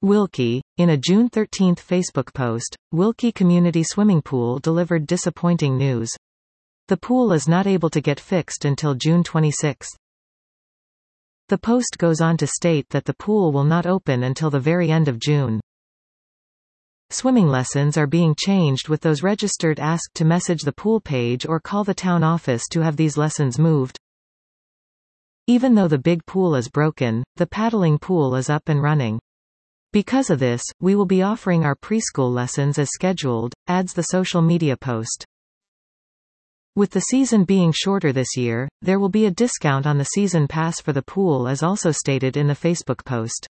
Wilkie. In a June 13 Facebook post, Wilkie Community Swimming Pool delivered disappointing news. The pool is not able to get fixed until June 26. The post goes on to state that the pool will not open until the very end of June. Swimming lessons are being changed, with those registered asked to message the pool page or call the town office to have these lessons moved. Even though the big pool is broken, the paddling pool is up and running. Because of this, we will be offering our preschool lessons as scheduled, adds the social media post. With the season being shorter this year, there will be a discount on the season pass for the pool, as also stated in the Facebook post.